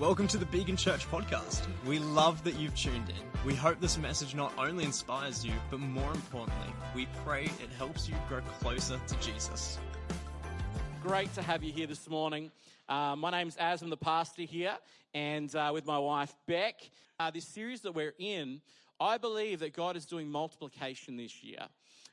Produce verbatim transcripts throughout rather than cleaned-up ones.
Welcome to the Beacon Church podcast. We love that you've tuned in. We hope this message not only inspires you, but more importantly, we pray it helps you grow closer to Jesus. Great to have you here this morning. Uh, my name's Az, I'm the pastor here, and uh, with my wife Beck. Uh, this series that we're in, I believe that God is doing multiplication this year.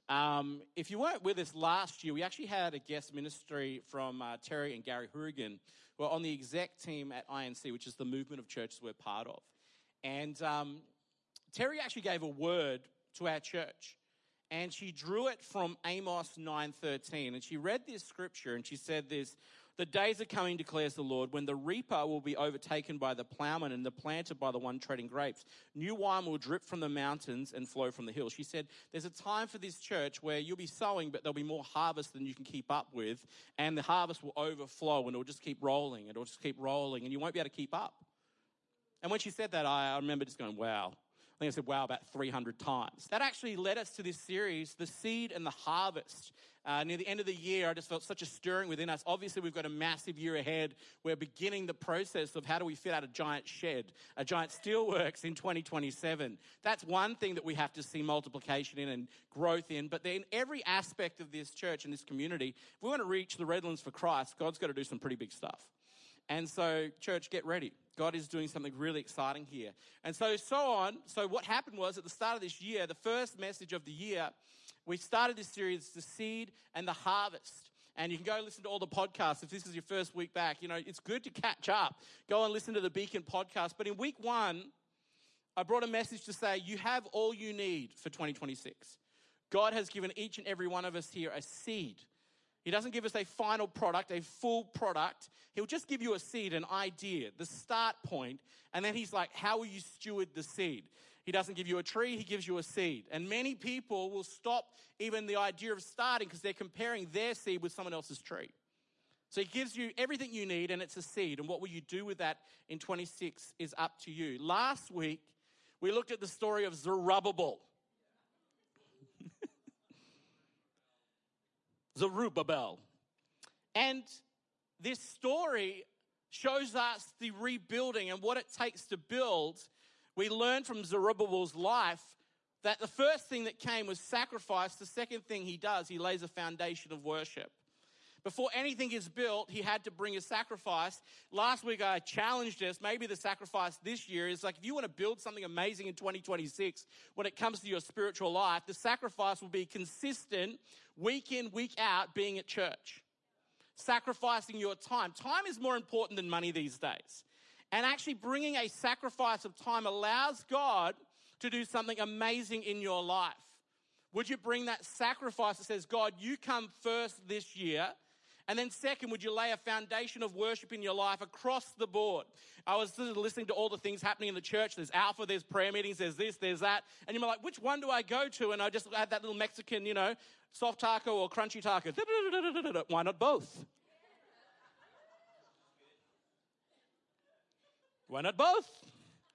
Um, if you weren't with us last year, we actually had a guest ministry from uh, Terry and Gary Hourigan, who are on the exec team at I N C, which is the movement of churches we're part of. And um, Terry actually gave a word to our church, and she drew it from Amos nine thirteen, and she read this scripture, and she said this: "The days are coming, declares the Lord, when the reaper will be overtaken by the plowman and the planter by the one treading grapes. New wine will drip from the mountains and flow from the hills." She said, there's a time for this church where you'll be sowing, but there'll be more harvest than you can keep up with, and the harvest will overflow, and it'll just keep rolling, and it'll just keep rolling, and you won't be able to keep up. And when she said that, I, I remember just going, wow. I think I said wow about three hundred times. That actually led us to this series, The Seed and the Harvest. Uh, near the end of the year, I just felt such a stirring within us. Obviously, we've got a massive year ahead. We're beginning the process of how do we fit out a giant shed, a giant steelworks in twenty twenty-seven. That's one thing that we have to see multiplication in and growth in. But then every aspect of this church and this community, if we want to reach the Redlands for Christ, God's got to do some pretty big stuff. And so, church, get ready. God is doing something really exciting here. And so, so on. So what happened was at the start of this year, the first message of the year, we started this series, The Seed and the Harvest. And you can go listen to all the podcasts. If this is your first week back, you know, it's good to catch up. Go and listen to the Beacon podcast. But in week one, I brought a message to say, you have all you need for twenty twenty-six. God has given each and every one of us here a seed. He doesn't give us a final product, a full product. He'll just give you a seed, an idea, the start point, and then he's like, how will you steward the seed? He doesn't give you a tree, he gives you a seed. And many people will stop even the idea of starting because they're comparing their seed with someone else's tree. So he gives you everything you need, and it's a seed. And what will you do with that in twenty-six is up to you. Last week, we looked at the story of Zerubbabel. Zerubbabel. And this story shows us the rebuilding and what it takes to build. We learned from Zerubbabel's life that the first thing that came was sacrifice. The second thing he does, he lays a foundation of worship. Before anything is built, he had to bring a sacrifice. Last week, I challenged us, maybe the sacrifice this year is like, if you want to build something amazing in twenty twenty-six, when it comes to your spiritual life, the sacrifice will be consistent, week in, week out, being at church. Sacrificing your time. Time is more important than money these days. And actually bringing a sacrifice of time allows God to do something amazing in your life. Would you bring that sacrifice that says, God, you come first this year? And then second, would you lay a foundation of worship in your life across the board? I was listening to all the things happening in the church. There's Alpha, there's prayer meetings, there's this, there's that. And you're like, which one do I go to? And I just had that little Mexican, you know, soft taco or crunchy taco. Why not both? Why not both?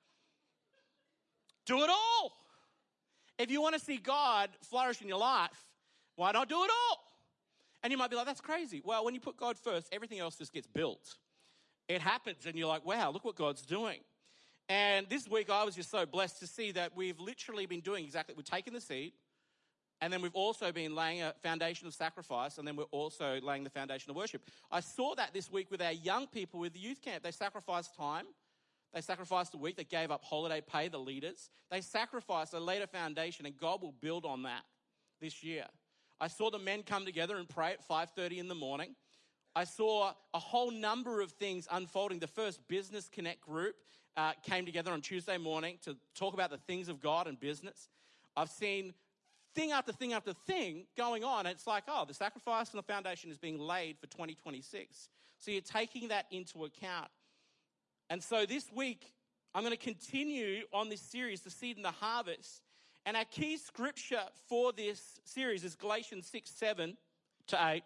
Do it all. If you want to see God flourish in your life, why not do it all? And you might be like, that's crazy. Well, when you put God first, everything else just gets built. It happens, and you're like, wow, look what God's doing. And this week, I was just so blessed to see that we've literally been doing exactly, we've taken the seed, and then we've also been laying a foundation of sacrifice, and then we're also laying the foundation of worship. I saw that this week with our young people with the youth camp. They sacrificed time. They sacrificed a week. They gave up holiday pay, the leaders. They sacrificed, they laid a foundation, and God will build on that this year. I saw the men come together and pray at five thirty in the morning. I saw a whole number of things unfolding. The first Business Connect group uh, came together on Tuesday morning to talk about the things of God and business. I've seen thing after thing after thing going on. And it's like, oh, the sacrifice and the foundation is being laid for twenty twenty-six. So you're taking that into account. And so this week, I'm going to continue on this series, The Seed and the Harvest. And our key scripture for this series is Galatians six, seven to eight.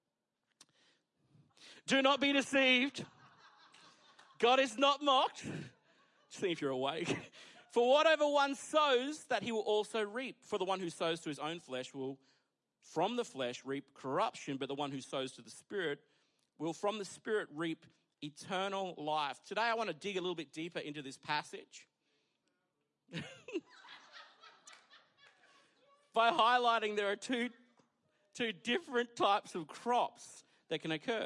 Do not be deceived. God is not mocked. See if you're awake. For whatever one sows, that he will also reap. For the one who sows to his own flesh will from the flesh reap corruption, but the one who sows to the Spirit will from the Spirit reap eternal life. Today I want to dig a little bit deeper into this passage by highlighting there are two, two different types of crops that can occur.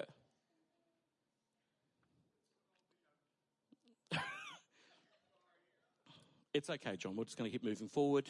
It's okay, John. We're just going to keep moving forward.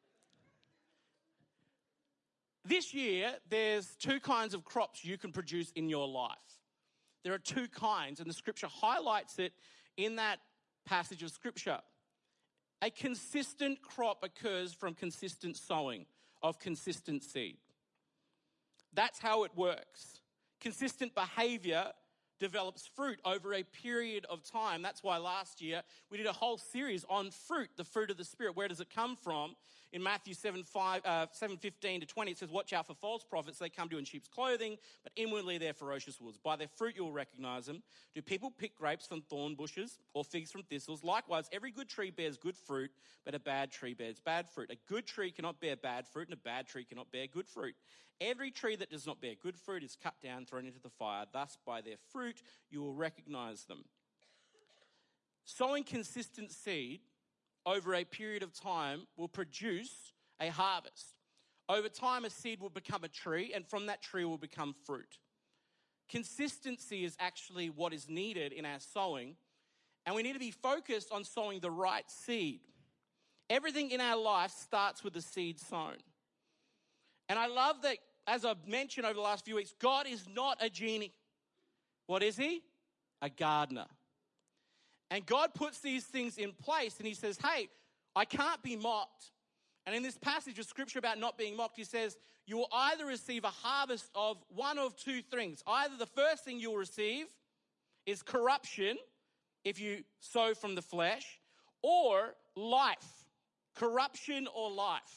This year, there's two kinds of crops you can produce in your life. There are two kinds, and the scripture highlights it in that passage of scripture. A consistent crop occurs from consistent sowing of consistent seed. That's how it works. Consistent behavior develops fruit over a period of time. That's why last year we did a whole series on fruit, the fruit of the Spirit. Where does it come from? In Matthew seven, five, uh, seven fifteen to twenty, it says, watch out for false prophets. They come to you in sheep's clothing, but inwardly they're ferocious wolves. By their fruit you will recognize them. Do people pick grapes from thorn bushes or figs from thistles? Likewise, every good tree bears good fruit, but a bad tree bears bad fruit. A good tree cannot bear bad fruit, and a bad tree cannot bear good fruit. Every tree that does not bear good fruit is cut down, thrown into the fire. Thus, by their fruit, you will recognize them. Sowing consistent seed over a period of time will produce a harvest. Over time, a seed will become a tree, and from that tree will become fruit. Consistency is actually what is needed in our sowing, and we need to be focused on sowing the right seed. Everything in our life starts with the seed sown. And I love that, as I've mentioned over the last few weeks, God is not a genie. What is he? A gardener. And God puts these things in place and he says, hey, I can't be mocked. And in this passage of scripture about not being mocked, he says, you will either receive a harvest of one of two things. Either the first thing you'll receive is corruption if you sow from the flesh, or life. Corruption or life.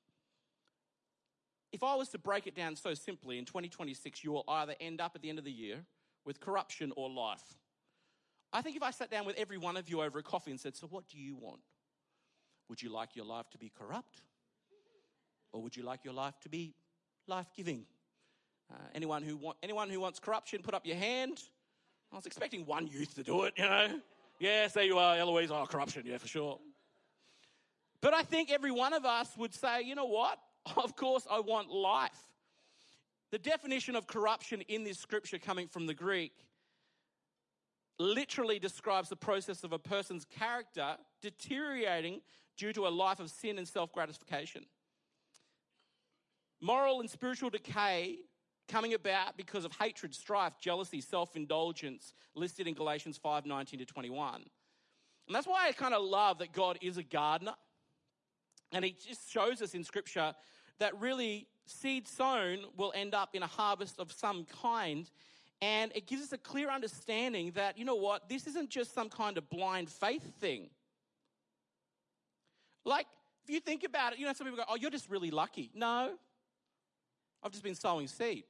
If I was to break it down so simply, in twenty twenty-six, you will either end up at the end of the year with corruption or life. I think if I sat down with every one of you over a coffee and said, so what do you want? Would you like your life to be corrupt? Or would you like your life to be life-giving? Uh, anyone who want, anyone who wants corruption, put up your hand. I was expecting one youth to do it, you know. Yes, there you are, Eloise. Oh, corruption, yeah, for sure. But I think every one of us would say, you know what? Of course, I want life. The definition of corruption in this scripture, coming from the Greek, literally describes the process of a person's character deteriorating due to a life of sin and self-gratification. Moral and spiritual decay coming about because of hatred, strife, jealousy, self-indulgence, listed in Galatians five nineteen to twenty-one. And that's why I kind of love that God is a gardener. And he just shows us in scripture that really seed sown will end up in a harvest of some kind. And it gives us a clear understanding that, you know what, this isn't just some kind of blind faith thing. Like, if you think about it, you know, some people go, oh, you're just really lucky. No, I've just been sowing seed.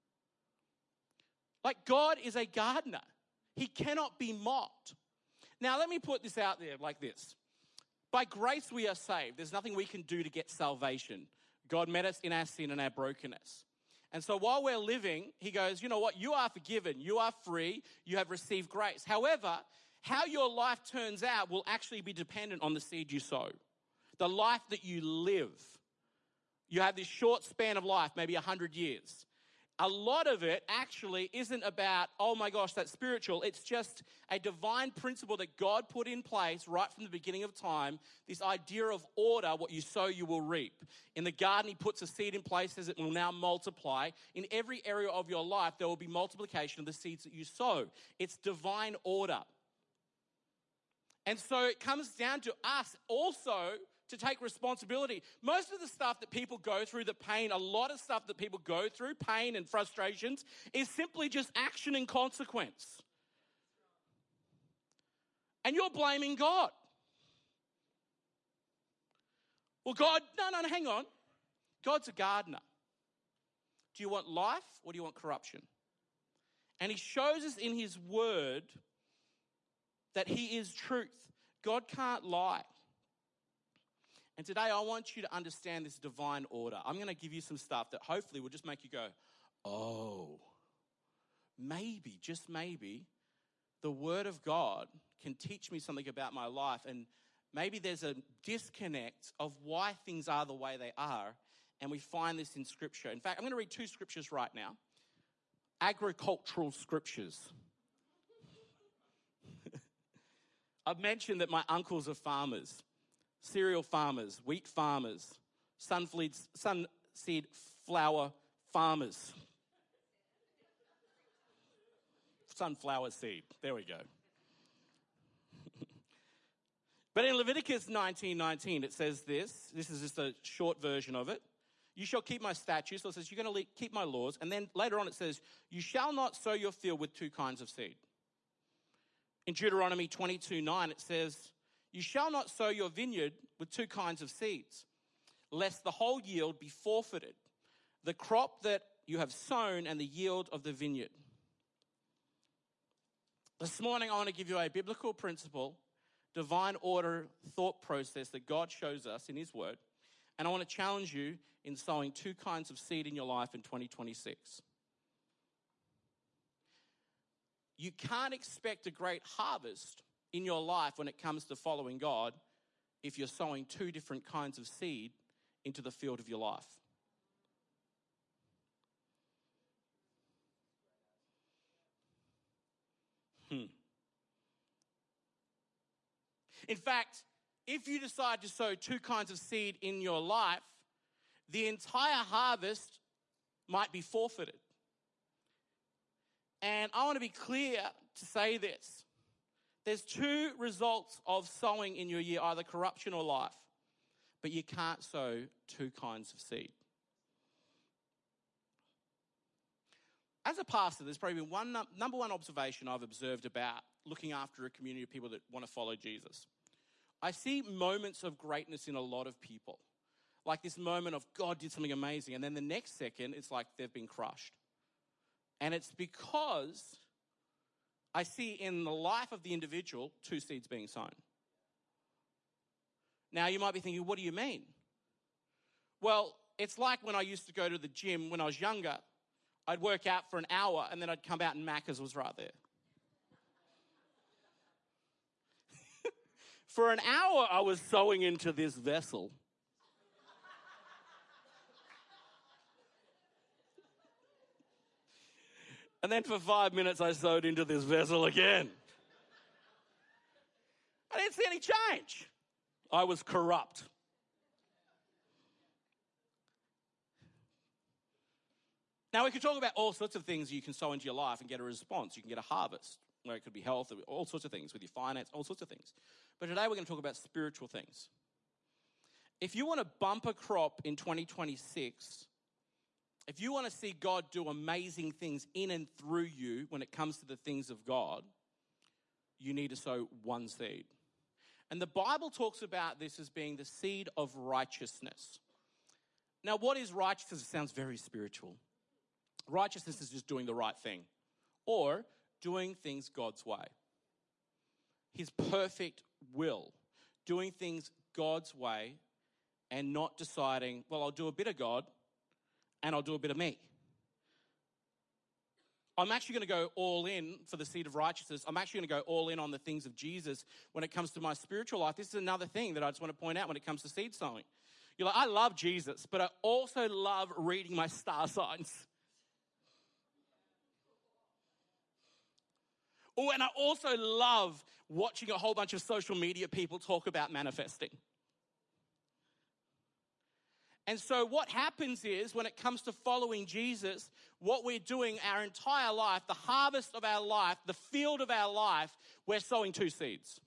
Like, God is a gardener. He cannot be mocked. Now, let me put this out there like this. By grace we are saved. There's nothing we can do to get salvation. God met us in our sin and our brokenness. And so while we're living, he goes, you know what? You are forgiven. You are free. You have received grace. However, how your life turns out will actually be dependent on the seed you sow. The life that you live. You have this short span of life, maybe one hundred years. A lot of it actually isn't about, oh my gosh, that's spiritual. It's just a divine principle that God put in place right from the beginning of time. This idea of order, what you sow, you will reap. In the garden, he puts a seed in place, says it will now multiply. In every area of your life, there will be multiplication of the seeds that you sow. It's divine order. And so it comes down to us also to take responsibility. Most of the stuff that people go through, the pain, a lot of stuff that people go through, pain and frustrations, is simply just action and consequence. And you're blaming God. Well, God, no, no, no, hang on. God's a gardener. Do you want life or do you want corruption? And he shows us in his word that he is truth. God can't lie. And today I want you to understand this divine order. I'm going to give you some stuff that hopefully will just make you go, oh, maybe, just maybe, the Word of God can teach me something about my life, and maybe there's a disconnect of why things are the way they are, and we find this in Scripture. In fact, I'm going to read two scriptures right now. Agricultural scriptures. I've mentioned that my uncles are farmers, cereal farmers, wheat farmers, sunseed flower farmers. Sunflower seed. There we go. But in Leviticus nineteen nineteen, it says this. This is just a short version of it. You shall keep my statutes. So it says you're going to keep my laws. And then later on it says, you shall not sow your field with two kinds of seed. In Deuteronomy twenty-two nine, it says, you shall not sow your vineyard with two kinds of seeds, lest the whole yield be forfeited, the crop that you have sown and the yield of the vineyard. This morning, I want to give you a biblical principle, divine order thought process that God shows us in His Word. And I want to challenge you in sowing two kinds of seed in your life in twenty twenty-six. You can't expect a great harvest in your life when it comes to following God if you're sowing two different kinds of seed into the field of your life. Hmm. In fact, if you decide to sow two kinds of seed in your life, the entire harvest might be forfeited. And I want to be clear to say this. There's two results of sowing in your year, either corruption or life. But you can't sow two kinds of seed. As a pastor, there's probably been one number one observation I've observed about looking after a community of people that want to follow Jesus. I see moments of greatness in a lot of people. Like this moment of God did something amazing, and then the next second, it's like they've been crushed. And it's because I see in the life of the individual two seeds being sown. Now, you might be thinking, what do you mean? Well, it's like when I used to go to the gym when I was younger. I'd work out for an hour, and then I'd come out and Macca's was right there. For an hour, I was sowing into this vessel. And then for five minutes, I sowed into this vessel again. I didn't see any change. I was corrupt. Now, we could talk about all sorts of things you can sow into your life and get a response. You can get a harvest, where it could be health, all sorts of things with your finance, all sorts of things. But today we're going to talk about spiritual things. If you want a bumper crop in twenty twenty-six, if you want to see God do amazing things in and through you when it comes to the things of God, you need to sow one seed. And the Bible talks about this as being the seed of righteousness. Now, what is righteousness? It sounds very spiritual. Righteousness is just doing the right thing or doing things God's way. His perfect will, doing things God's way and not deciding, well, I'll do a bit of God and I'll do a bit of me. I'm actually going to go all in for the seed of righteousness. I'm actually going to go all in on the things of Jesus when it comes to my spiritual life. This is another thing that I just want to point out when it comes to seed sowing. You're like, I love Jesus, but I also love reading my star signs. Oh, and I also love watching a whole bunch of social media people talk about manifesting. And so what happens is, when it comes to following Jesus, what we're doing our entire life, the harvest of our life, the field of our life, we're sowing two seeds.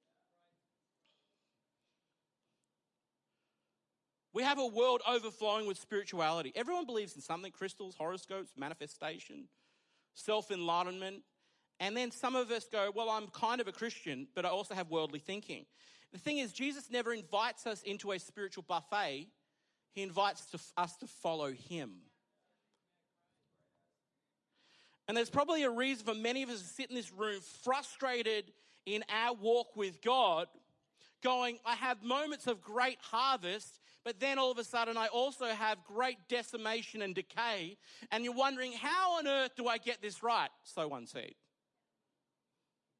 We have a world overflowing with spirituality. Everyone believes in something: crystals, horoscopes, manifestation, self-enlightenment. And then some of us go, well, I'm kind of a Christian, but I also have worldly thinking. The thing is, Jesus never invites us into a spiritual buffet. He invites to, us to follow him. And there's probably a reason for many of us to sit in this room frustrated in our walk with God, going, I have moments of great harvest, but then all of a sudden I also have great decimation and decay. And you're wondering, how on earth do I get this right? Sow one seed.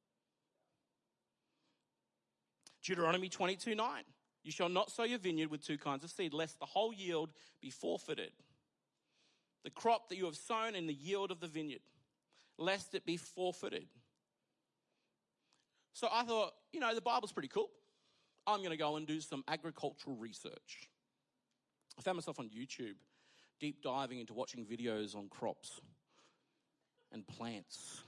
Deuteronomy twenty-two nine. You shall not sow your vineyard with two kinds of seed, lest the whole yield be forfeited. The crop that you have sown and the yield of the vineyard, lest it be forfeited. So I thought, you know, the Bible's pretty cool. I'm going to go and do some agricultural research. I found myself on YouTube, deep diving into watching videos on crops and plants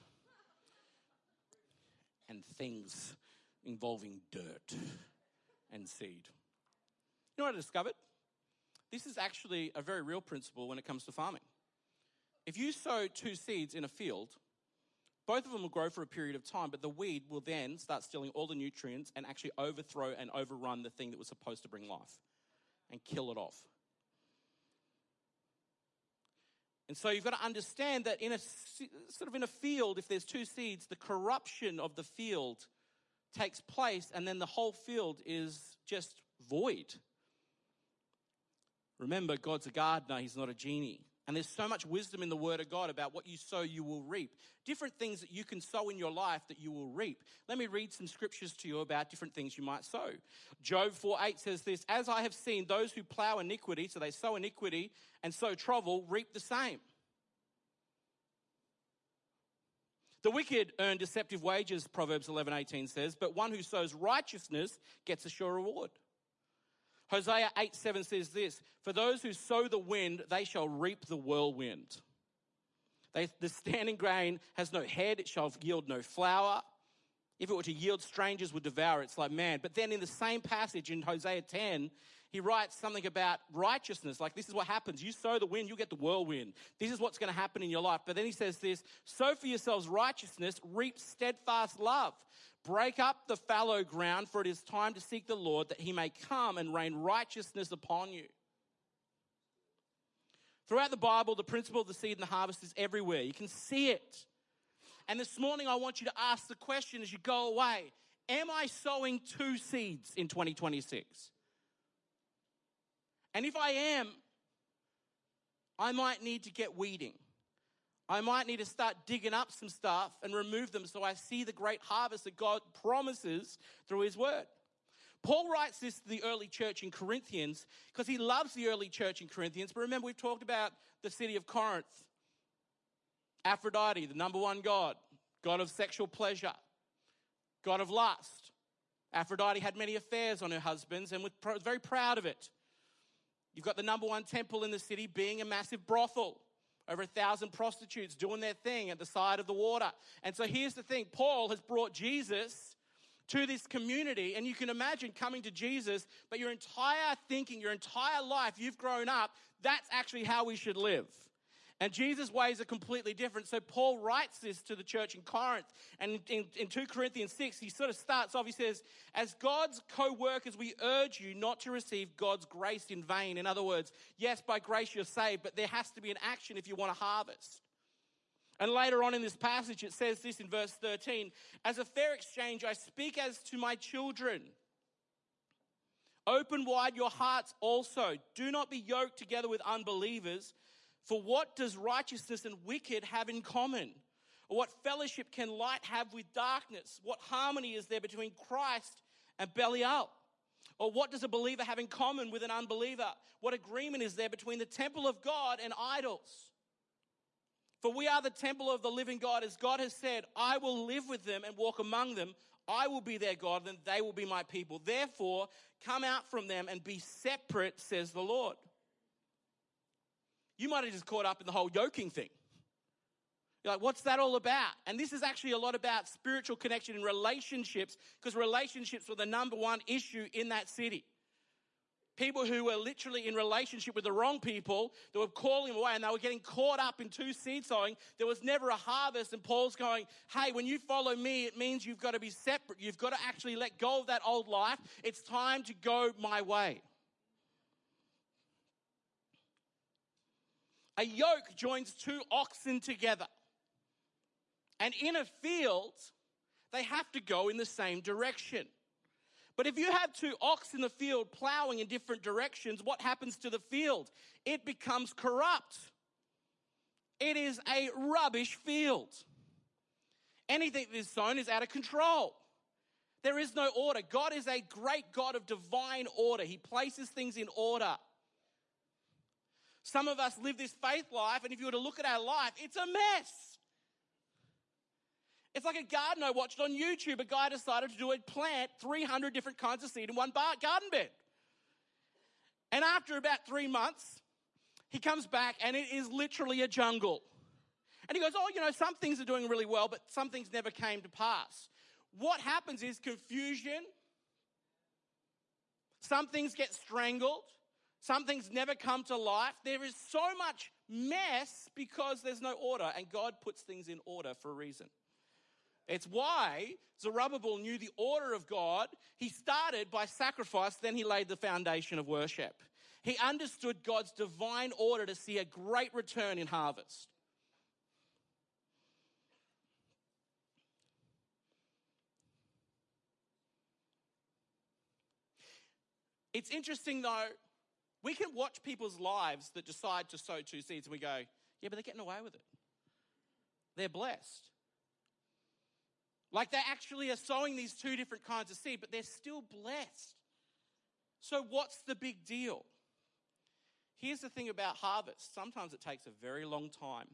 and things involving dirt and seed. You know what I discovered? This is actually a very real principle when it comes to farming. If you sow two seeds in a field, both of them will grow for a period of time, but the weed will then start stealing all the nutrients and actually overthrow and overrun the thing that was supposed to bring life and kill it off. And so you've got to understand that in a sort of in a field, if there's two seeds, the corruption of the field takes place, and then the whole field is just void. Remember, God's a gardener, he's not a genie. And there's so much wisdom in the Word of God about what you sow, you will reap. Different things that you can sow in your life that you will reap. Let me read some scriptures to you about different things you might sow. Job four eight says this, as I have seen those who plow iniquity, so they sow iniquity and sow trouble, reap the same. The wicked earn deceptive wages, Proverbs eleven eighteen says, but one who sows righteousness gets a sure reward. Hosea eight seven says this, for those who sow the wind, they shall reap the whirlwind. They, the standing grain has no head, it shall yield no flour. If it were to yield, strangers would devour it. It's like man. But then in the same passage in Hosea ten, he writes something about righteousness. Like, this is what happens. You sow the wind, you get the whirlwind. This is what's going to happen in your life. But then he says this, sow for yourselves righteousness, reap steadfast love. Break up the fallow ground, for it is time to seek the Lord, that he may come and rain righteousness upon you. Throughout the Bible, the principle of the seed and the harvest is everywhere. You can see it. And this morning, I want you to ask the question as you go away, am I sowing two seeds in twenty twenty-six? And if I am, I might need to get weeding. I might need to start digging up some stuff and remove them so I see the great harvest that God promises through his word. Paul writes this to the early church in Corinthians because he loves the early church in Corinthians. But remember, we've talked about the city of Corinth. Aphrodite, the number one god, god of sexual pleasure, god of lust. Aphrodite had many affairs on her husbands and was very proud of it. You've got the number one temple in the city being a massive brothel. Over a thousand prostitutes doing their thing at the side of the water. And so here's the thing. Paul has brought Jesus to this community. And you can imagine coming to Jesus, but your entire thinking, your entire life, you've grown up, that's actually how we should live. And Jesus' ways are completely different. So Paul writes this to the church in Corinth. And in, in two Corinthians six, he sort of starts off, he says, as God's co-workers, we urge you not to receive God's grace in vain. In other words, yes, by grace you're saved, but there has to be an action if you want to harvest. And later on in this passage, it says this in verse thirteen, as a fair exchange, I speak as to my children. Open wide your hearts also. Do not be yoked together with unbelievers. For what does righteousness and wicked have in common? Or what fellowship can light have with darkness? What harmony is there between Christ and Belial? Or what does a believer have in common with an unbeliever? What agreement is there between the temple of God and idols? For we are the temple of the living God, as God has said, I will live with them and walk among them. I will be their God, and they will be my people. Therefore, come out from them and be separate, says the Lord. You might have just caught up in the whole yoking thing. You're like, what's that all about? And this is actually a lot about spiritual connection and relationships, because relationships were the number one issue in that city. People who were literally in relationship with the wrong people, they were calling them away, and they were getting caught up in two seed sowing. There was never a harvest, and Paul's going, hey, when you follow me, it means you've got to be separate. You've got to actually let go of that old life. It's time to go my way. A yoke joins two oxen together. And in a field, they have to go in the same direction. But if you have two ox in the field plowing in different directions, what happens to the field? It becomes corrupt. It is a rubbish field. Anything that is sown is out of control. There is no order. God is a great God of divine order. He places things in order. Some of us live this faith life, and if you were to look at our life, it's a mess. It's like a garden I watched on YouTube. A guy decided to do a plant three hundred different kinds of seed in one bar- garden bed. And after about three months, he comes back and it is literally a jungle. And he goes, oh, you know, some things are doing really well, but some things never came to pass. What happens is confusion. Some things get strangled. Some things never come to life. There is so much mess because there's no order, and God puts things in order for a reason. It's why Zerubbabel knew the order of God. He started by sacrifice, then he laid the foundation of worship. He understood God's divine order to see a great return in harvest. It's interesting though, we can watch people's lives that decide to sow two seeds and we go, yeah, but they're getting away with it. They're blessed. Like they actually are sowing these two different kinds of seed, but they're still blessed. So what's the big deal? Here's the thing about harvest. Sometimes it takes a very long time,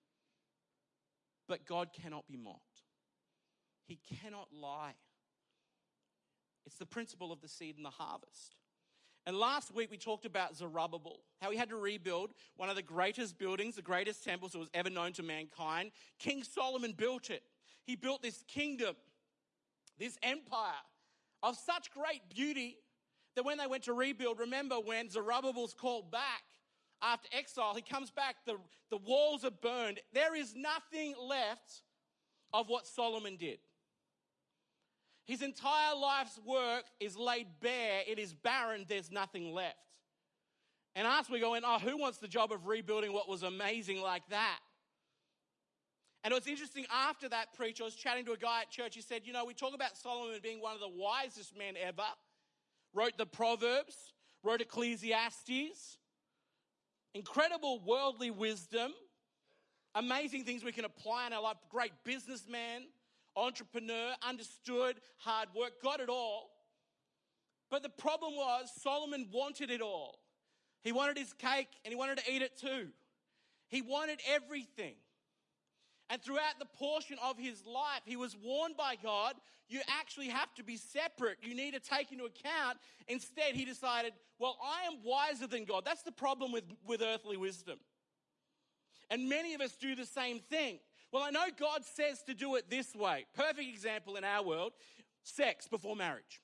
but God cannot be mocked. He cannot lie. It's the principle of the seed and the harvest. And last week we talked about Zerubbabel, how he had to rebuild one of the greatest buildings, the greatest temples that was ever known to mankind. King Solomon built it. He built this kingdom, this empire of such great beauty that when they went to rebuild, remember when Zerubbabel's called back after exile, he comes back, the, the walls are burned. There is nothing left of what Solomon did. His entire life's work is laid bare. It is barren. There's nothing left. And us, we're going, oh, who wants the job of rebuilding what was amazing like that? And it was interesting, after that preach, I was chatting to a guy at church. He said, you know, we talk about Solomon being one of the wisest men ever. Wrote the Proverbs, wrote Ecclesiastes. Incredible worldly wisdom. Amazing things we can apply in our life. Great businessman. Entrepreneur, understood, hard work, got it all. But the problem was Solomon wanted it all. He wanted his cake and he wanted to eat it too. He wanted everything. And throughout the portion of his life, he was warned by God, you actually have to be separate. You need to take into account. Instead, he decided, well, I am wiser than God. That's the problem with, with earthly wisdom. And many of us do the same thing. Well, I know God says to do it this way. Perfect example in our world, sex before marriage.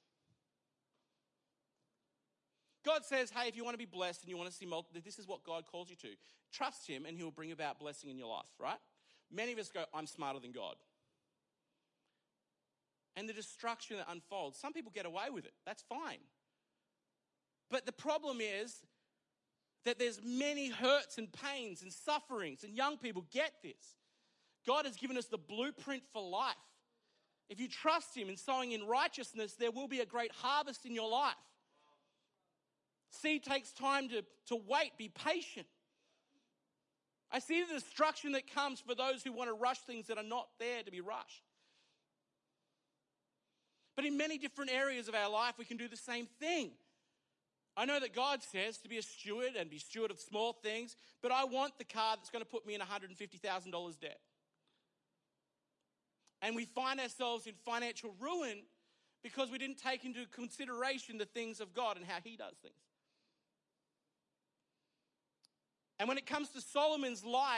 God says, hey, if you want to be blessed and you want to see multiple, this is what God calls you to. Trust him and he will bring about blessing in your life, right? Many of us go, I'm smarter than God. And the destruction that unfolds, some people get away with it. That's fine. But the problem is that there's many hurts and pains and sufferings, and young people get this. God has given us the blueprint for life. If you trust him in sowing in righteousness, there will be a great harvest in your life. Seed takes time to, to wait, be patient. I see the destruction that comes for those who want to rush things that are not there to be rushed. But in many different areas of our life, we can do the same thing. I know that God says to be a steward and be steward of small things, but I want the car that's going to put me in one hundred fifty thousand dollars debt. And we find ourselves in financial ruin because we didn't take into consideration the things of God and how he does things. And when it comes to Solomon's life,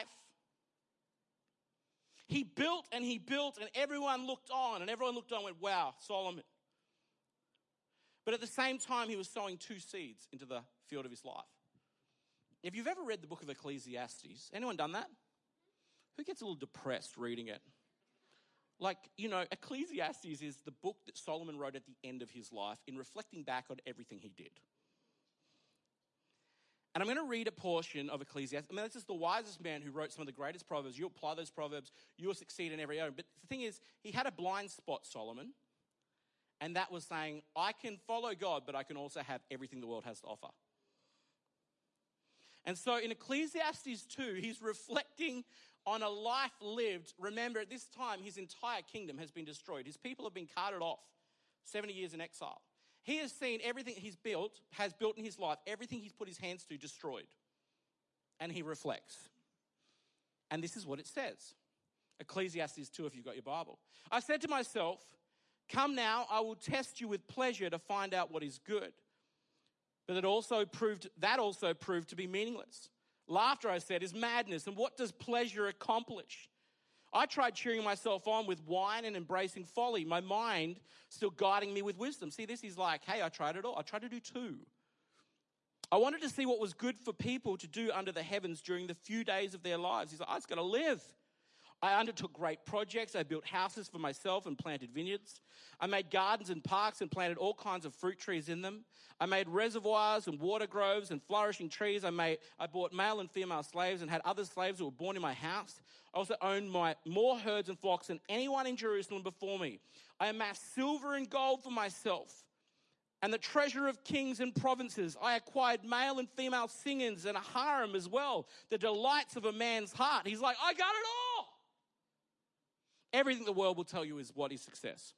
he built and he built and everyone looked on and everyone looked on and went, wow, Solomon. But at the same time, he was sowing two seeds into the field of his life. If you've ever read the book of Ecclesiastes, anyone done that? Who gets a little depressed reading it? Like, you know, Ecclesiastes is the book that Solomon wrote at the end of his life in reflecting back on everything he did. And I'm going to read a portion of Ecclesiastes. I mean, this is the wisest man who wrote some of the greatest proverbs. You apply those proverbs, you will succeed in every area. But the thing is, he had a blind spot, Solomon. And that was saying, I can follow God, but I can also have everything the world has to offer. And so in Ecclesiastes two, he's reflecting on a life lived. Remember, at this time, his entire kingdom has been destroyed. His people have been carted off seventy years in exile. He has seen everything he's built, has built in his life, everything he's put his hands to destroyed. And he reflects. And this is what it says. Ecclesiastes two, if you've got your Bible. I said to myself, come now, I will test you with pleasure to find out what is good. But it also proved, that also proved to be meaningless. Laughter, I said, is madness. And what does pleasure accomplish? I tried cheering myself on with wine and embracing folly, my mind still guiding me with wisdom. See, this is like, hey, I tried it all. I tried to do two. I wanted to see what was good for people to do under the heavens during the few days of their lives. He's like, I just got to live. I undertook great projects. I built houses for myself and planted vineyards. I made gardens and parks and planted all kinds of fruit trees in them. I made reservoirs and water groves and flourishing trees. I made, I bought male and female slaves and had other slaves who were born in my house. I also owned my, more herds and flocks than anyone in Jerusalem before me. I amassed silver and gold for myself and the treasure of kings and provinces. I acquired male and female singers and a harem as well, the delights of a man's heart. He's like, I got it all. Everything the world will tell you is what is success.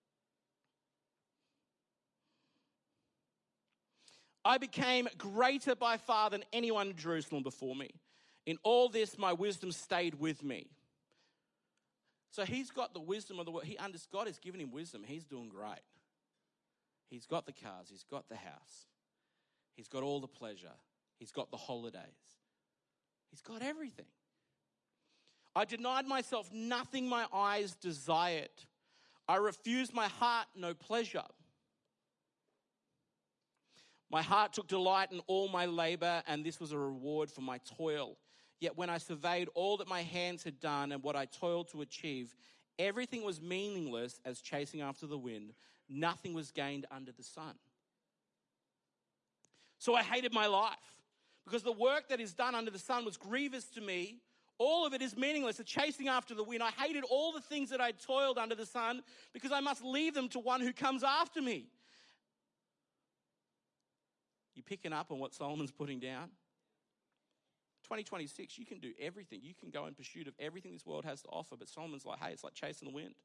I became greater by far than anyone in Jerusalem before me. In all this, my wisdom stayed with me. So he's got the wisdom of the world. He understands, God has given him wisdom. He's doing great. He's got the cars. He's got the house. He's got all the pleasure. He's got the holidays. He's got everything. I denied myself nothing my eyes desired. I refused my heart no pleasure. My heart took delight in all my labor, and this was a reward for my toil. Yet when I surveyed all that my hands had done and what I toiled to achieve, everything was meaningless as chasing after the wind. Nothing was gained under the sun. So I hated my life, because the work that is done under the sun was grievous to me. All of it is meaningless. It's chasing after the wind. I hated all the things that I toiled under the sun, because I must leave them to one who comes after me. You picking up on what Solomon's putting down? twenty twenty-six, you can do everything. You can go in pursuit of everything this world has to offer. But Solomon's like, hey, it's like chasing the wind.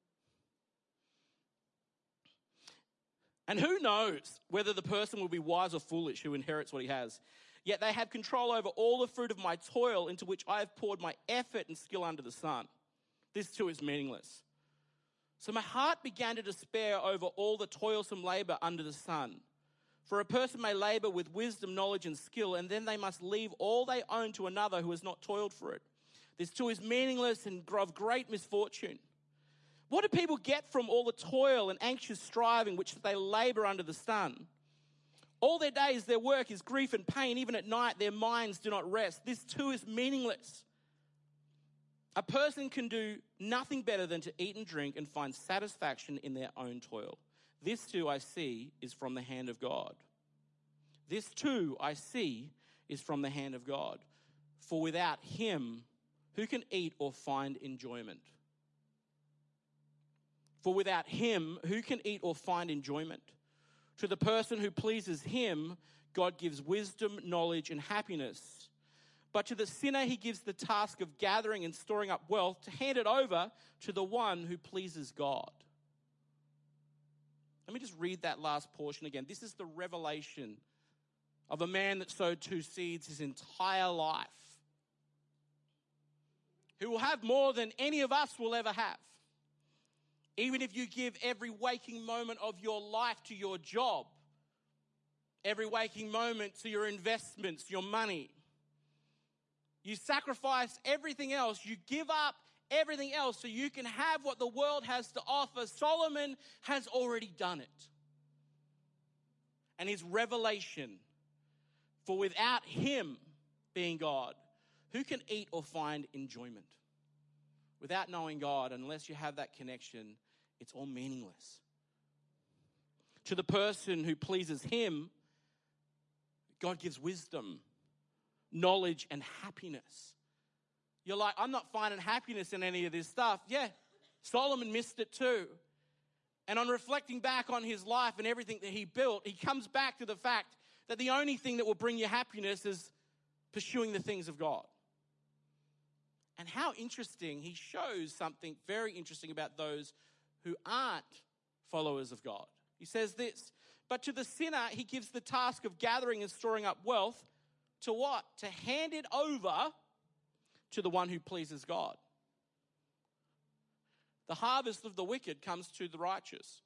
And who knows whether the person will be wise or foolish who inherits what he has. Yet they have control over all the fruit of my toil, into which I have poured my effort and skill under the sun. This too is meaningless. So my heart began to despair over all the toilsome labor under the sun. For a person may labor with wisdom, knowledge, and skill, and then they must leave all they own to another who has not toiled for it. This too is meaningless and of great misfortune. What do people get from all the toil and anxious striving which they labor under the sun? All their days, their work is grief and pain. Even at night, their minds do not rest. This too is meaningless. A person can do nothing better than to eat and drink and find satisfaction in their own toil. This too I see is from the hand of God. This too I see is from the hand of God. For without him, who can eat or find enjoyment? For without him, who can eat or find enjoyment? To the person who pleases him, God gives wisdom, knowledge, and happiness. But to the sinner, he gives the task of gathering and storing up wealth to hand it over to the one who pleases God. Let me just read that last portion again. This is the revelation of a man that sowed two seeds his entire life, who will have more than any of us will ever have. Even if you give every waking moment of your life to your job, every waking moment to your investments, your money, you sacrifice everything else, you give up everything else so you can have what the world has to offer. Solomon has already done it. And his revelation, for without him being God, who can eat or find enjoyment? Without knowing God, unless you have that connection, it's all meaningless. To the person who pleases him, God gives wisdom, knowledge, and happiness. You're like, I'm not finding happiness in any of this stuff. Yeah, Solomon missed it too. And on reflecting back on his life and everything that he built, he comes back to the fact that the only thing that will bring you happiness is pursuing the things of God. And how interesting, he shows something very interesting about those who aren't followers of God. He says this, but to the sinner, he gives the task of gathering and storing up wealth to what? To hand it over to the one who pleases God. The harvest of the wicked comes to the righteous.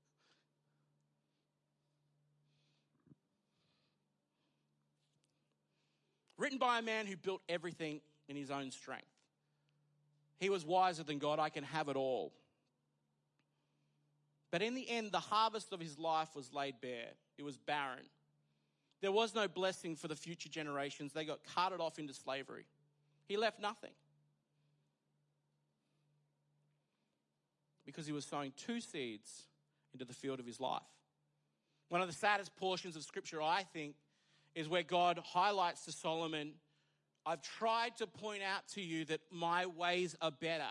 Written by a man who built everything in his own strength. He was wiser than God. I can have it all. But in the end, the harvest of his life was laid bare. It was barren. There was no blessing for the future generations. They got carted off into slavery. He left nothing. Because he was sowing two seeds into the field of his life. One of the saddest portions of Scripture, I think, is where God highlights to Solomon, I've tried to point out to you that my ways are better.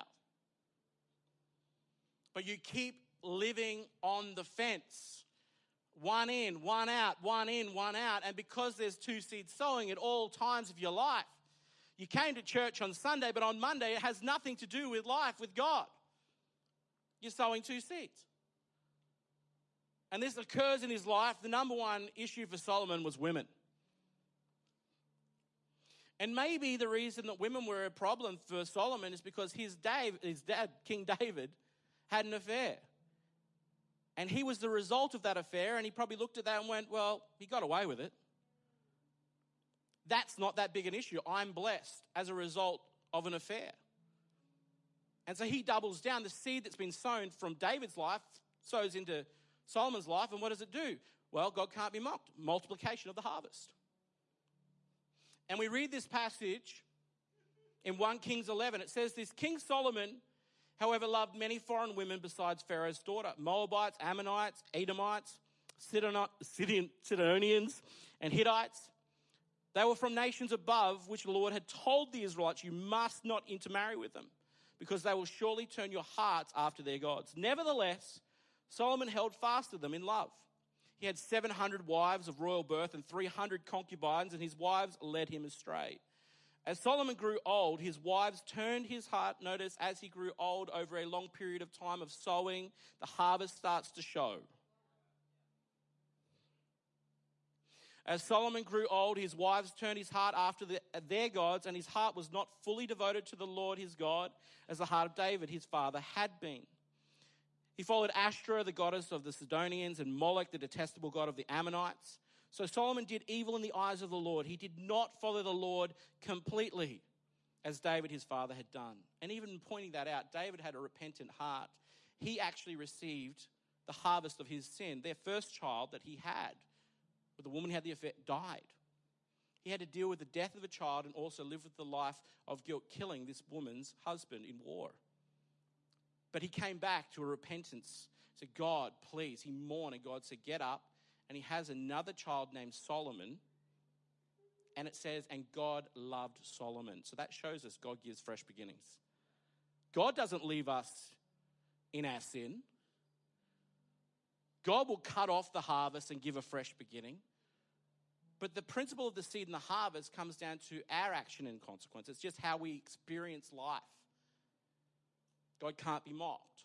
But you keep living on the fence. One in, one out, one in, one out. And because there's two seeds sowing at all times of your life, you came to church on Sunday, but on Monday it has nothing to do with life with God. You're sowing two seeds. And this occurs in his life. The number one issue for Solomon was women. And maybe the reason that women were a problem for Solomon is because his, Dave, his dad, King David, had an affair. And he was the result of that affair, and he probably looked at that and went, well, he got away with it. That's not that big an issue. I'm blessed as a result of an affair. And so he doubles down. The seed that's been sown from David's life sows into Solomon's life, and what does it do? Well, God can't be mocked. Multiplication of the harvest. And we read this passage in First Kings eleven. It says this, King Solomon, however, loved many foreign women besides Pharaoh's daughter, Moabites, Ammonites, Edomites, Sidonians, and Hittites. They were from nations above, which the Lord had told the Israelites, you must not intermarry with them, because they will surely turn your hearts after their gods. Nevertheless, Solomon held fast to them in love. He had seven hundred wives of royal birth and three hundred concubines, and his wives led him astray. As Solomon grew old, his wives turned his heart. Notice, as he grew old over a long period of time of sowing, the harvest starts to show. As Solomon grew old, his wives turned his heart after the, their gods, and his heart was not fully devoted to the Lord his God, as the heart of David his father had been. He followed Ashtoreth, the goddess of the Sidonians, and Molech, the detestable god of the Ammonites. So Solomon did evil in the eyes of the Lord. He did not follow the Lord completely, as David his father had done. And even pointing that out, David had a repentant heart. He actually received the harvest of his sin. Their first child that he had, with the woman who had the affair, died. He had to deal with the death of a child and also live with the life of guilt, killing this woman's husband in war. But he came back to a repentance. He said, God, please. He mourned, and God said, get up. And he has another child named Solomon. And it says, and God loved Solomon. So that shows us God gives fresh beginnings. God doesn't leave us in our sin. God will cut off the harvest and give a fresh beginning. But the principle of the seed and the harvest comes down to our action and consequence. It's just how we experience life. God can't be mocked.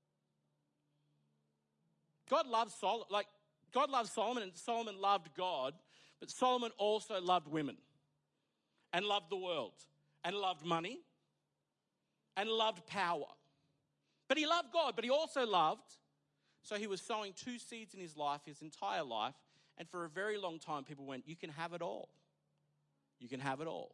God loves Sol- like God loves Solomon, and Solomon loved God, but Solomon also loved women and loved the world and loved money and loved power. But he loved God, but he also loved, so he was sowing two seeds in his life, his entire life, and for a very long time people went, you can have it all. You can have it all.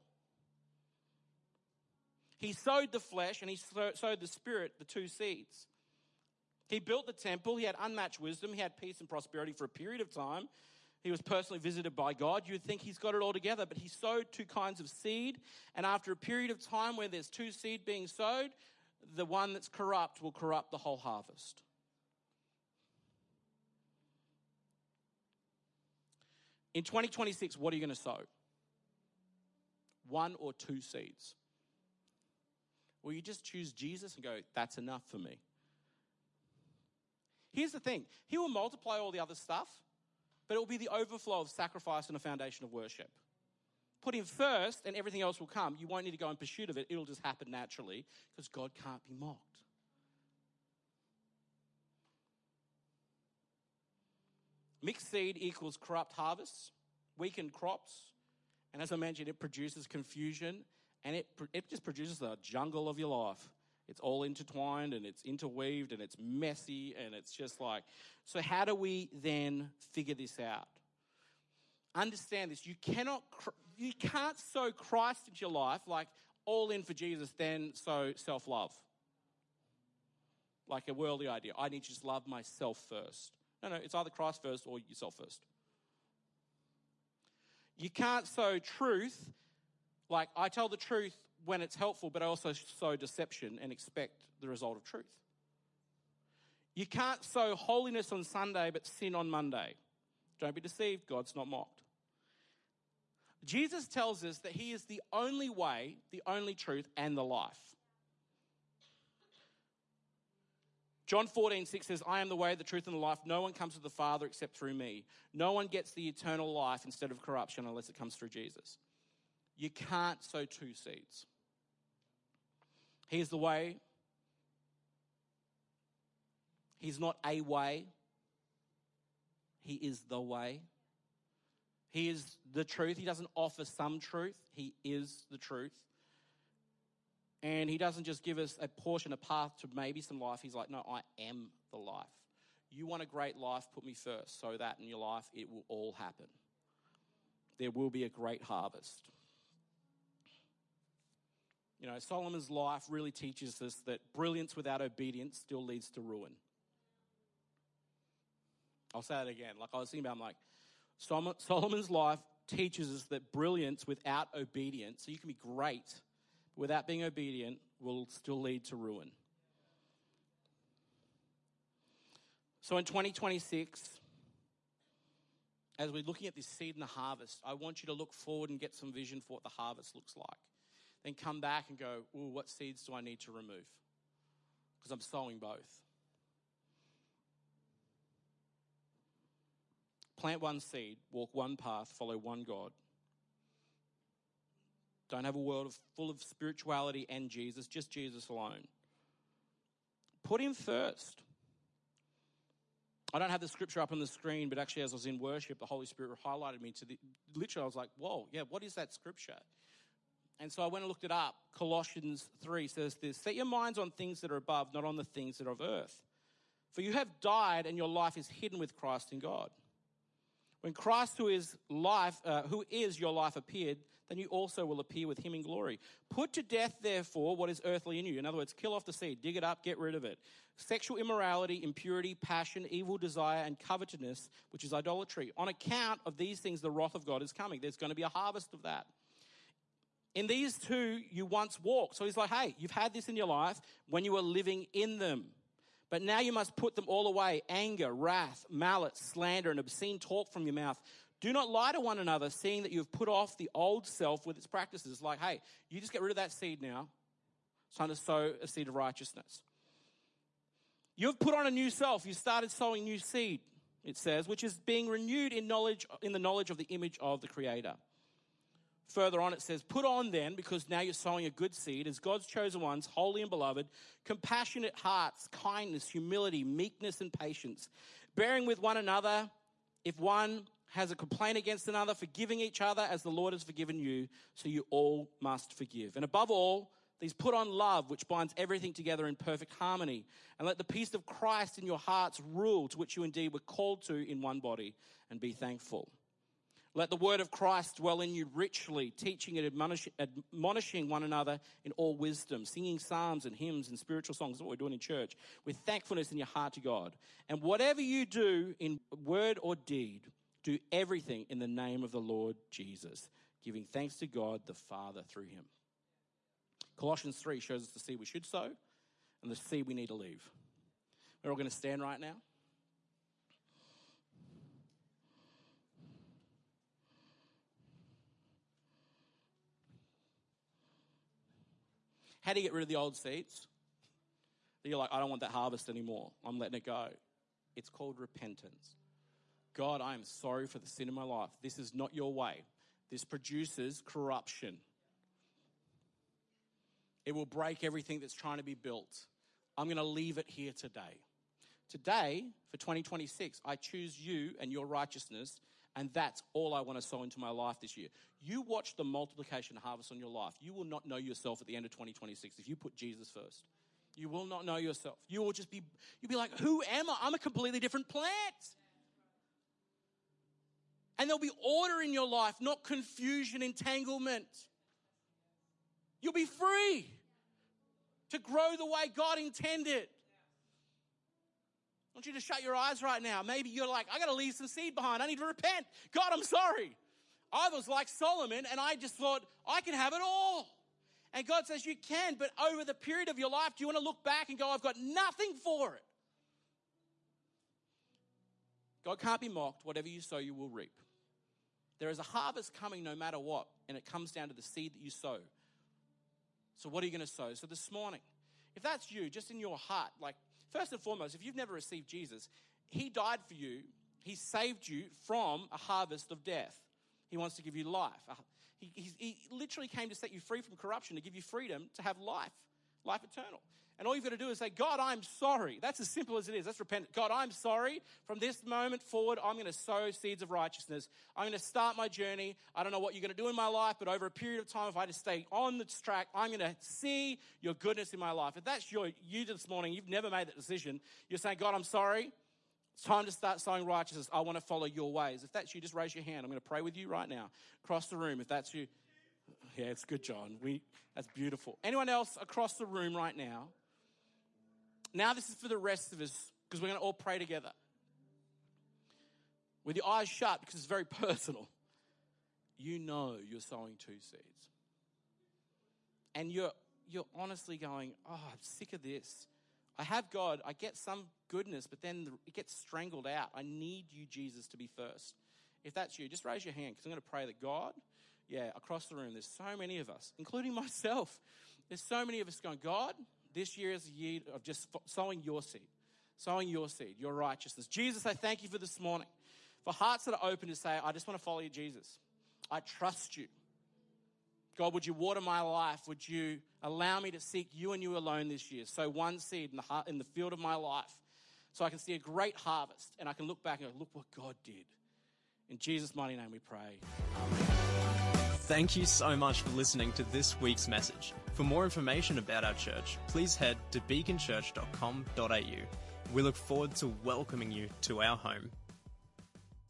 He sowed the flesh and he sowed the spirit, the two seeds. He built the temple. He had unmatched wisdom. He had peace and prosperity for a period of time. He was personally visited by God. You'd think he's got it all together, but he sowed two kinds of seed. And after a period of time where there's two seed being sowed, the one that's corrupt will corrupt the whole harvest. In twenty twenty-six, what are you going to sow? One or two seeds? Will you just choose Jesus and go, that's enough for me? Here's the thing. He will multiply all the other stuff, but it will be the overflow of sacrifice and a foundation of worship. Put him first and everything else will come. You won't need to go in pursuit of it. It'll just happen naturally because God can't be mocked. Mixed seed equals corrupt harvests, weakened crops, and as I mentioned, it produces confusion, and it it just produces a jungle of your life. It's all intertwined, and it's interweaved, and it's messy, and it's just like, so how do we then figure this out? Understand this, you cannot, you can't sow Christ into your life, like all in for Jesus, then sow self-love. Like a worldly idea. I need to just love myself first. No, no, it's either Christ first or yourself first. You can't sow truth, like I tell the truth when it's helpful, but I also sow deception and expect the result of truth. You can't sow holiness on Sunday, but sin on Monday. Don't be deceived, God's not mocked. Jesus tells us that he is the only way, the only truth, and the life. John fourteen six says, I am the way, the truth, and the life. No one comes to the Father except through me. No one gets the eternal life instead of corruption unless it comes through Jesus. You can't sow two seeds. He is the way. He's not a way. He is the way. He is the truth. He doesn't offer some truth. He is the truth. And he doesn't just give us a portion, a path to maybe some life. He's like, no, I am the life. You want a great life, put me first, so that in your life it will all happen. There will be a great harvest. You know, Solomon's life really teaches us that brilliance without obedience still leads to ruin. I'll say that again. Like I was thinking about, I'm like, Solomon's life teaches us that brilliance without obedience, so you can be great, but without being obedient, will still lead to ruin. So in twenty twenty-six, as we're looking at this seed and the harvest, I want you to look forward and get some vision for what the harvest looks like. Then come back and go, ooh, what seeds do I need to remove? Because I'm sowing both. Plant one seed, walk one path, follow one God. Don't have a world of, full of spirituality and Jesus, just Jesus alone. Put him first. I don't have the scripture up on the screen, but actually as I was in worship, the Holy Spirit highlighted me to the, literally I was like, whoa, yeah, what is that scripture? And so I went and looked it up. Colossians three says this, set your minds on things that are above, not on the things that are of earth. For you have died and your life is hidden with Christ in God. When Christ, who is life, uh, who is your life, appeared, then you also will appear with him in glory. Put to death, therefore, what is earthly in you. In other words, kill off the seed, dig it up, get rid of it. Sexual immorality, impurity, passion, evil desire, and covetousness, which is idolatry. On account of these things, the wrath of God is coming. There's going to be a harvest of that. In these two, you once walked. So he's like, hey, you've had this in your life when you were living in them. But now you must put them all away, anger, wrath, malice, slander, and obscene talk from your mouth. Do not lie to one another, seeing that you have put off the old self with its practices. Like, hey, you just get rid of that seed now. It's time to sow a seed of righteousness. You have put on a new self. You started sowing new seed, it says, which is being renewed in knowledge, in the knowledge of the image of the Creator. Further on it says, put on then, because now you're sowing a good seed, as God's chosen ones, holy and beloved, compassionate hearts, kindness, humility, meekness, and patience, bearing with one another. If one has a complaint against another, forgiving each other as the Lord has forgiven you, so you all must forgive. And above all, these put on love, which binds everything together in perfect harmony. And let the peace of Christ in your hearts rule, to which you indeed were called to in one body, and be thankful. Let the word of Christ dwell in you richly, teaching and admonish, admonishing one another in all wisdom, singing psalms and hymns and spiritual songs. That's what we're doing in church, with thankfulness in your heart to God. And whatever you do in word or deed, do everything in the name of the Lord Jesus, giving thanks to God the Father through him. Colossians three shows us the seed we should sow and the seed we need to leave. We're all going to stand right now. How do you get rid of the old seeds? You're like, I don't want that harvest anymore. I'm letting it go. It's called repentance. God, I am sorry for the sin in my life. This is not your way. This produces corruption. It will break everything that's trying to be built. I'm going to leave it here today. today, for twenty twenty-six, I choose you and your righteousness, and that's all I want to sow into my life this year. You watch the multiplication harvest on your life. You will not know yourself at the end of twenty twenty-six if you put Jesus first. You will not know yourself. You will just be, you'll be like, who am I? I'm a completely different plant. And there'll be order in your life, not confusion, entanglement. You'll be free to grow the way God intended. I want you to shut your eyes right now. Maybe you're like, I got to leave some seed behind. I need to repent. God, I'm sorry. I was like Solomon, and I just thought, I can have it all. And God says, you can, but over the period of your life, do you want to look back and go, I've got nothing for it? God can't be mocked. Whatever you sow, you will reap. There is a harvest coming no matter what, and it comes down to the seed that you sow. So what are you going to sow? So this morning, if that's you, just in your heart, like, first and foremost, if you've never received Jesus, he died for you. He saved you from a harvest of death. He wants to give you life. He, he, he literally came to set you free from corruption, to give you freedom to have life, life eternal. And all you've got to do is say, God, I'm sorry. That's as simple as it is. That's repentance. God, I'm sorry. From this moment forward, I'm going to sow seeds of righteousness. I'm going to start my journey. I don't know what you're going to do in my life, but over a period of time, if I just stay on this track, I'm going to see your goodness in my life. If that's your, you this morning, you've never made that decision, you're saying, God, I'm sorry. It's time to start sowing righteousness. I want to follow your ways. If that's you, just raise your hand. I'm going to pray with you right now. Across the room, if that's you. Yeah, it's good, John. We, that's beautiful. Anyone else across the room right now? Now this is for the rest of us, because we're going to all pray together. With your eyes shut, because it's very personal. You know you're sowing two seeds. And you're, you're honestly going, oh, I'm sick of this. I have God, I get some goodness, but then it gets strangled out. I need you, Jesus, to be first. If that's you, just raise your hand, because I'm going to pray that God, yeah, across the room, there's so many of us, including myself. There's so many of us going, God, this year is a year of just sowing your seed, sowing your seed, your righteousness. Jesus, I thank you for this morning, for hearts that are open to say, I just want to follow you, Jesus. I trust you. God, would you water my life? Would you allow me to seek you and you alone this year? Sow one seed in the heart, in the field of my life, so I can see a great harvest, and I can look back and go, look what God did. In Jesus' mighty name we pray. Amen. Thank you so much for listening to this week's message. For more information about our church, please head to beacon church dot com dot a u. We look forward to welcoming you to our home.